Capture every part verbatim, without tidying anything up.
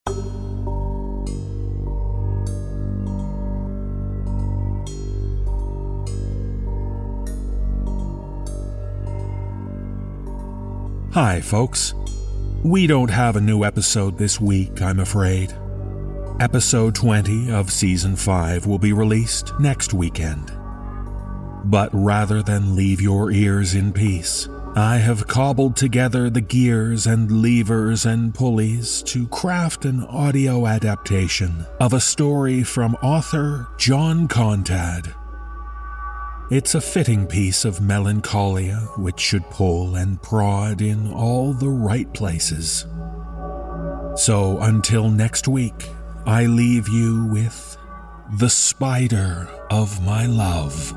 Hi, folks. We don't have a new episode this week, I'm afraid. Episode twenty of Season five will be released next weekend. But rather than leave your ears in peace, I have cobbled together the gears and levers and pulleys to craft an audio adaptation of a story from author John Contad. It's a fitting piece of melancholia which should pull and prod in all the right places. So until next week, I leave you with The Spider of My Love.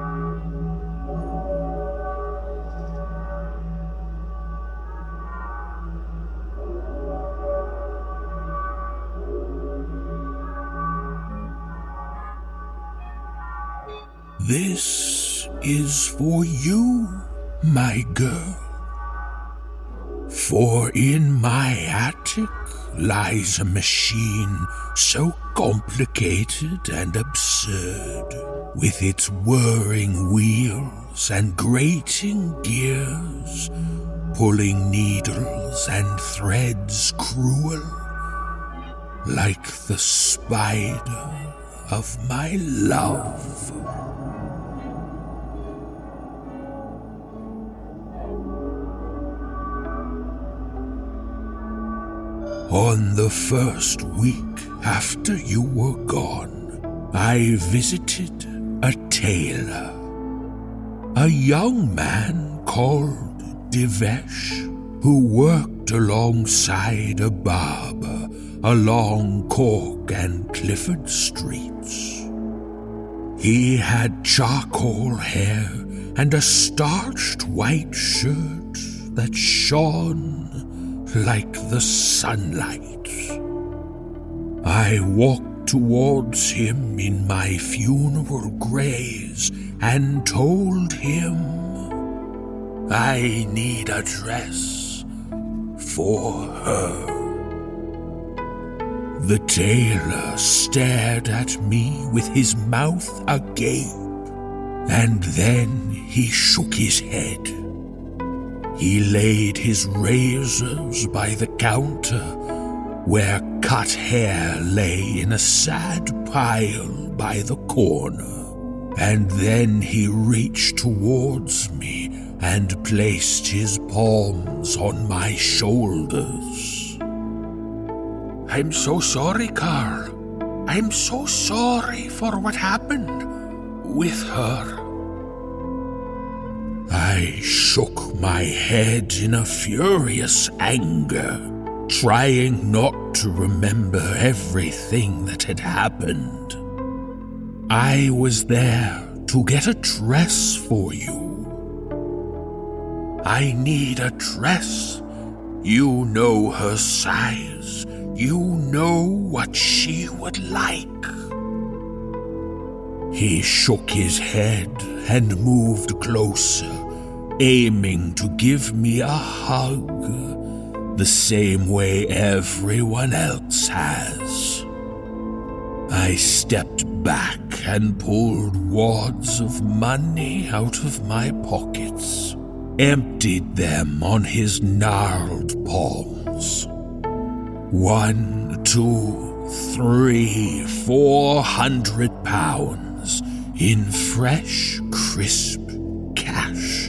This is for you, my girl. For in my attic lies a machine so complicated and absurd, with its whirring wheels and grating gears, pulling needles and threads cruel, like the spider of my love. On the first week after you were gone, I visited a tailor, a young man called Devesh, who worked alongside a barber along Cork and Clifford streets. He had charcoal hair and a starched white shirt that shone like the sunlight. I walked towards him in my funeral grays and told him I need a dress for her. The tailor stared at me with his mouth agape, and then he shook his head. He laid his razors by the counter, where cut hair lay in a sad pile by the corner, and then he reached towards me and placed his palms on my shoulders. "I'm so sorry, Carl. I'm so sorry for what happened with her." I shook my head in a furious anger, trying not to remember everything that had happened. I was there to get a dress for you. I need a dress. You know her size. You know what she would like. He shook his head and moved closer, aiming to give me a hug, the same way everyone else has. I stepped back and pulled wads of money out of my pockets, emptied them on his gnarled palms. One, two, three, four hundred pounds in fresh, crisp cash.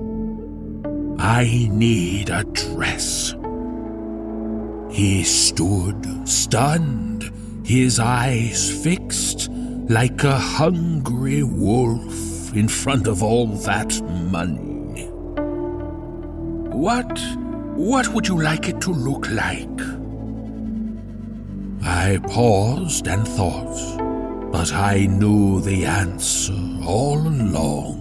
I need a dress. He stood, stunned, his eyes fixed like a hungry wolf in front of all that money. What, what would you like it to look like? I paused and thought, but I knew the answer all along.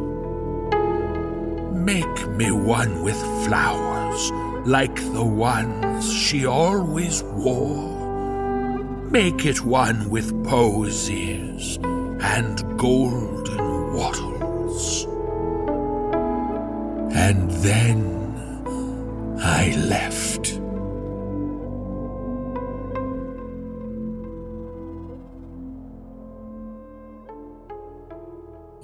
Make me one with flowers, like the ones she always wore. Make it one with posies and golden wattles. And then I left.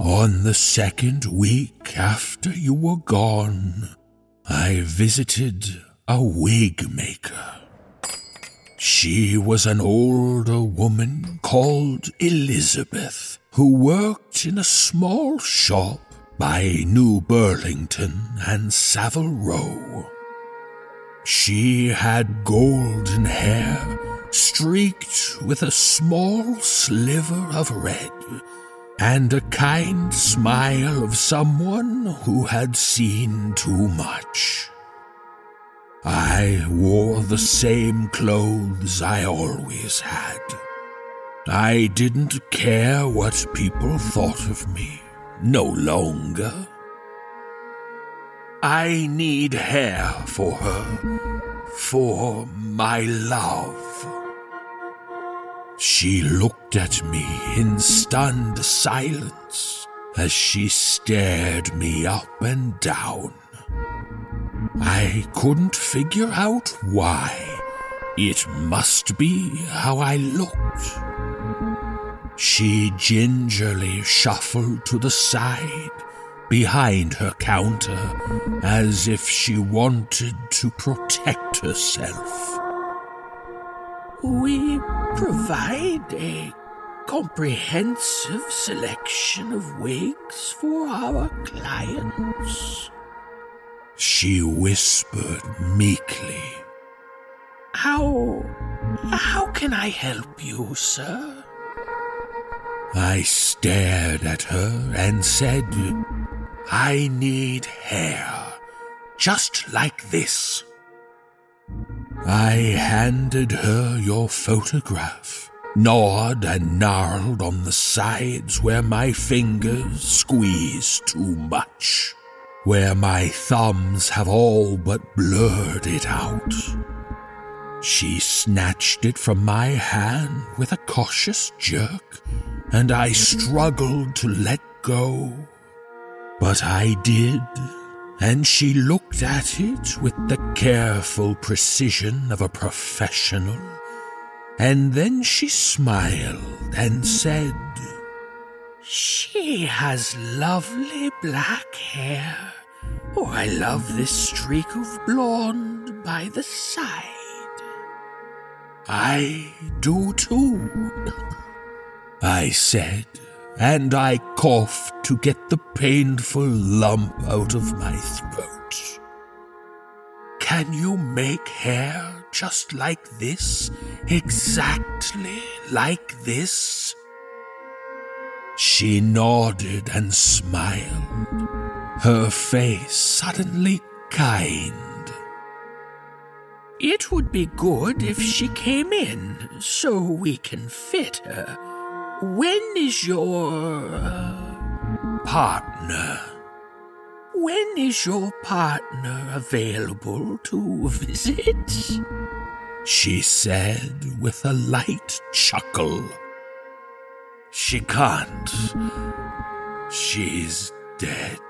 On the second week after you were gone, I visited a wig maker. She was an older woman called Elizabeth, who worked in a small shop by New Burlington and Savile Row. She had golden hair, streaked with a small sliver of red, and a kind smile of someone who had seen too much. I wore the same clothes I always had. I didn't care what people thought of me, no longer. I need hair for her, for my love. She looked at me in stunned silence as she stared me up and down. I couldn't figure out why. It must be how I looked. She gingerly shuffled to the side, behind her counter, as if she wanted to protect herself. We provide a comprehensive selection of wigs for our clients, she whispered meekly. How... how can I help you, sir? I stared at her and said, I need hair, just like this. I handed her your photograph, gnawed and gnarled on the sides where my fingers squeezed too much, where my thumbs have all but blurred it out. She snatched it from my hand with a cautious jerk, and I struggled to let go. But I did, and she looked at it with the careful precision of a professional, and then she smiled and said, She has lovely black hair. Oh, I love this streak of blonde by the side. I do too, I said, and I coughed to get the painful lump out of my throat. Can you make hair just like this, exactly like this? She nodded and smiled, her face suddenly kind. It would be good if she came in, so we can fit her. When is your... Uh, partner? When is your partner available to visit? She said with a light chuckle. She can't. She's dead.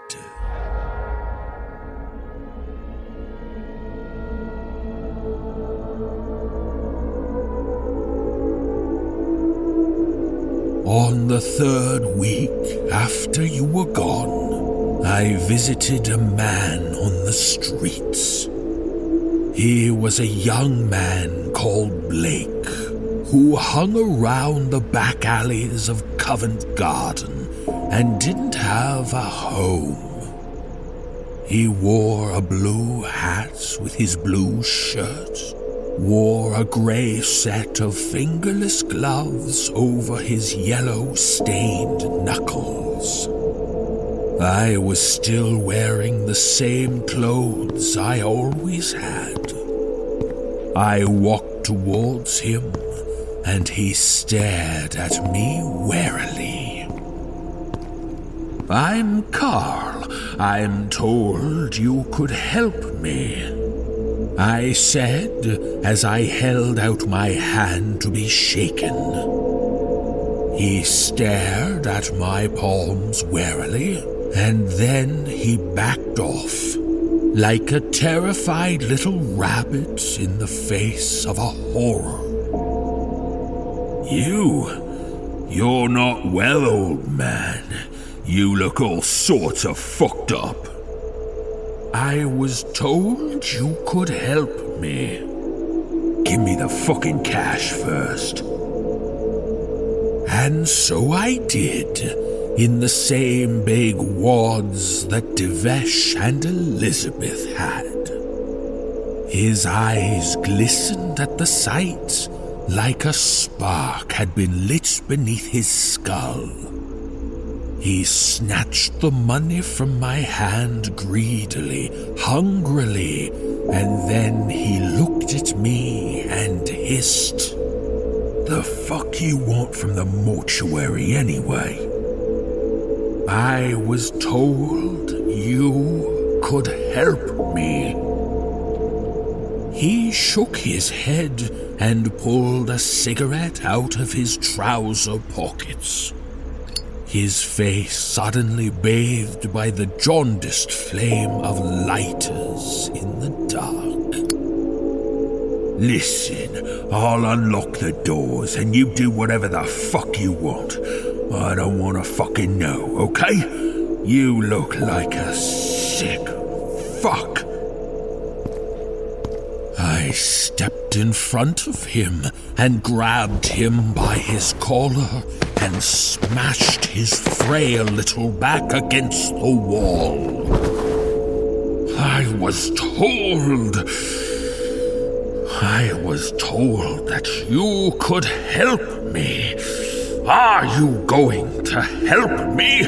On the third week after you were gone, I visited a man on the streets. He was a young man called Blake, who hung around the back alleys of Covent Garden and didn't have a home. He wore a blue hat with his blue shirt, wore a grey set of fingerless gloves over his yellow-stained knuckles. I was still wearing the same clothes I always had. I walked towards him, and he stared at me warily. I'm Carl. I'm told you could help me, I said as I held out my hand to be shaken. He stared at my palms warily, and then he backed off, like a terrified little rabbit in the face of a horror. You, you're not well, old man. You look all sorts of fucked up. I was told you could help me. Give me the fucking cash first. And so I did, in the same big wads that Devesh and Elizabeth had. His eyes glistened at the sight, like a spark had been lit beneath his skull. He snatched the money from my hand greedily, hungrily, and then he looked at me and hissed. The fuck you want from the mortuary anyway? I was told you could help me. He shook his head and pulled a cigarette out of his trouser pockets. His face suddenly bathed by the jaundiced flame of lighters in the dark. Listen, I'll unlock the doors and you do whatever the fuck you want. I don't want to fucking know, okay? You look like a sick fuck. I stepped in front of him and grabbed him by his collar and smashed his frail little back against the wall. I was told... I was told that you could help me. Are you going to help me?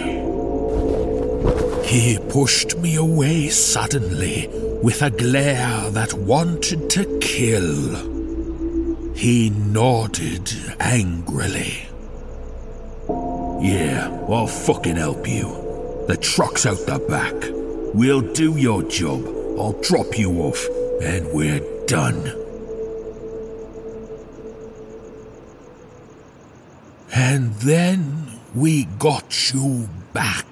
He pushed me away suddenly, with a glare that wanted to kill. He nodded angrily. Yeah, I'll fucking help you. The truck's out the back. We'll do your job. I'll drop you off, and we're done. And then we got you back.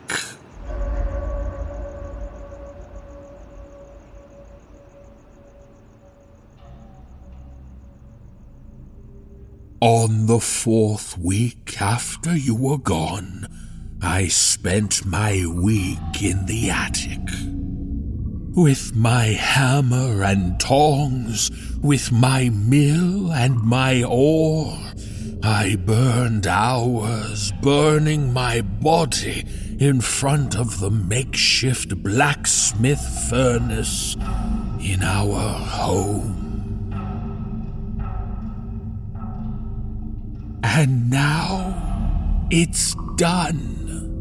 On the fourth week after you were gone, I spent my week in the attic. With my hammer and tongs, with my mill and my ore, I burned hours burning my body in front of the makeshift blacksmith furnace in our home. And now it's done.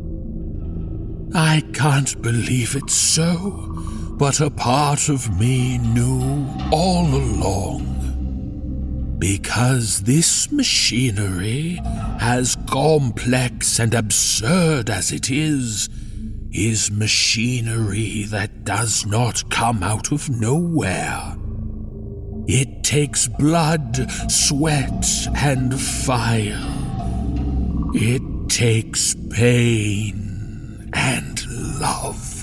I can't believe it's so, but a part of me knew all along. Because this machinery, as complex and absurd as it is, is machinery that does not come out of nowhere. It takes blood, sweat, and fire. It takes pain and love.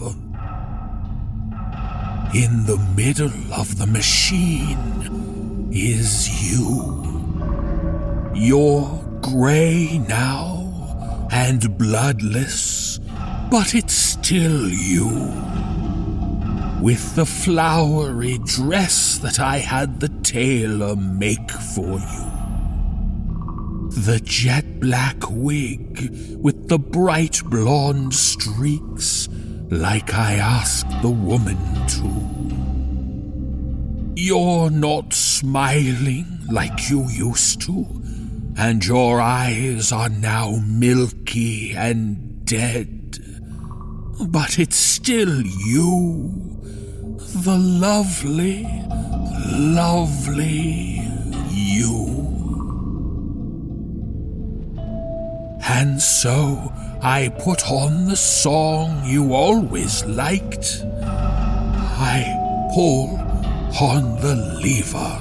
In the middle of the machine is you. You're grey now and bloodless, but it's still you. With the flowery dress that I had the tailor make for you. The jet black wig with the bright blonde streaks, like I asked the woman to. You're not smiling like you used to, and your eyes are now milky and dead. But it's still you. The lovely, lovely you. And so I put on the song you always liked. I pull on the lever.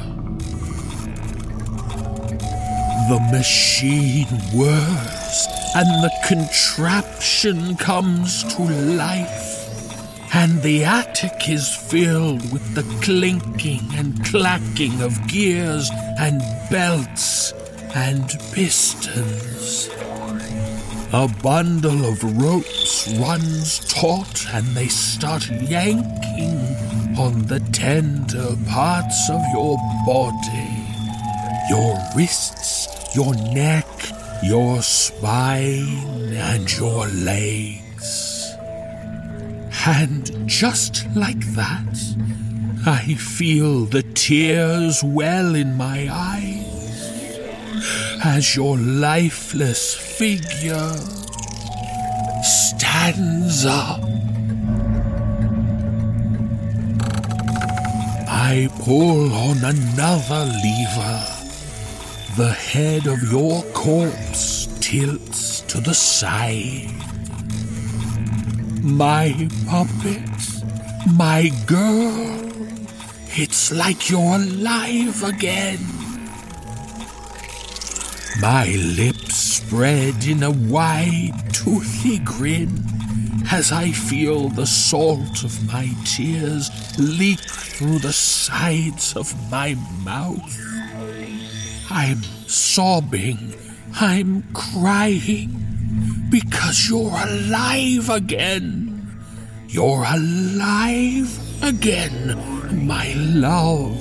The machine whirs, and the contraption comes to life. And the attic is filled with the clinking and clacking of gears and belts and pistons. A bundle of ropes runs taut and they start yanking on the tender parts of your body. Your wrists, your neck, your spine, and your legs. And just like that, I feel the tears well in my eyes as your lifeless figure stands up. I pull on another lever. The head of your corpse tilts to the side. My puppet, my girl, it's like you're alive again. My lips spread in a wide, toothy grin as I feel the salt of my tears leak through the sides of my mouth. I'm sobbing, I'm crying, because you're alive again. You're alive again, my love.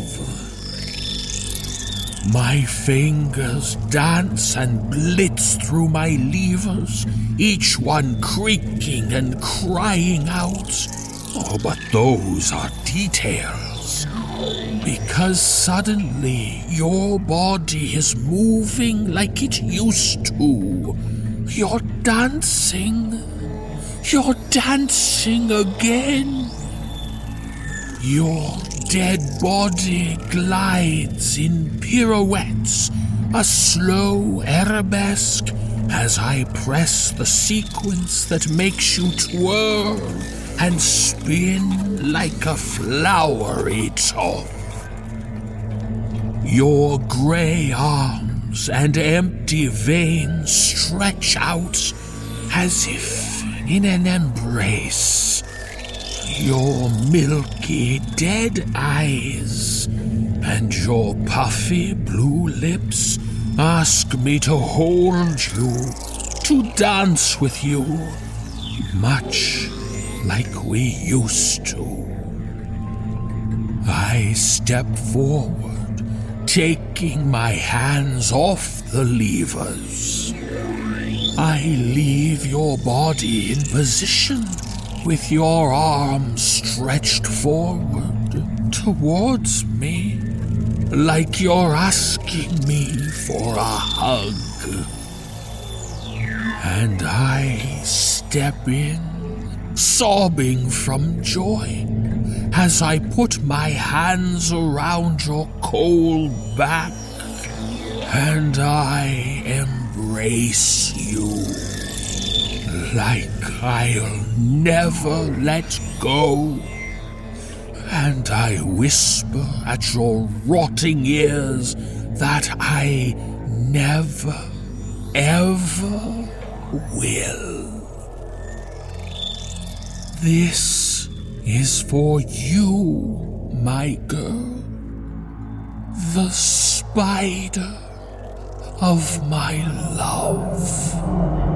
My fingers dance and blitz through my levers, each one creaking and crying out. Oh, but those are details. Because suddenly your body is moving like it used to. You're dancing. You're dancing again. Your dead body glides in pirouettes, a slow arabesque, as I press the sequence that makes you twirl and spin like a flowery top. Your grey arms and empty veins stretch out as if in an embrace. Your milky dead eyes and your puffy blue lips ask me to hold you, to dance with you, much like we used to. I step forward, taking my hands off the levers. I leave your body in position with your arms stretched forward towards me, like you're asking me for a hug. And I step in, sobbing from joy, as I put my hands around your cold back, and I embrace you like I'll never let go. And I whisper at your rotting ears that I never, ever will. This is for you, my girl, the spider of my love.